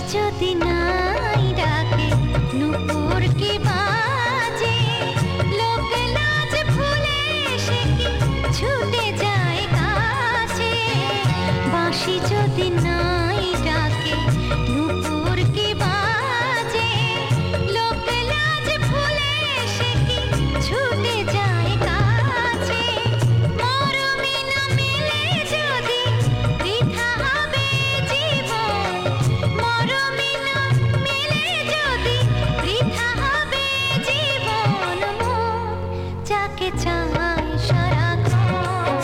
যদি নাই ডাকে নুপুর কি বাজে, লোক লাজ ভুলে সে কি ছুটে যায় কাছে। বাঁশি যদি নাই ডাকে নুপুর কি বাজে, লোক লাজ ভুলে সে কি ছুটে যায় কাছে। মরমী না মেলে যদি বৃথা হবে জীবন, মরমী না মেলে যদি বৃথা হবে জীবন। মন যাকে চায় সারাক্ষণ,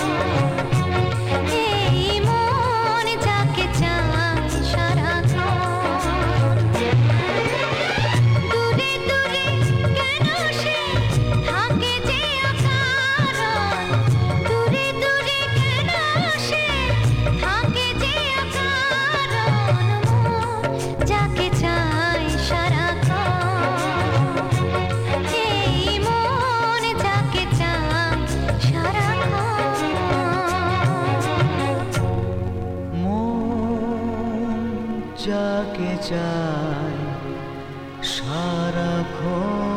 এই মন যাকে চায় সারাক্ষণ। দূরে দূরে কেন সে থাকে যে অকারণ, দূরে দূরে কেন সে থাকে যে অকারণ। মন যাকে চায় সারাক্ষণ, এই মন যাকে চায় সারাক্ষণ। মন যাকে চায় সারাক্ষণ।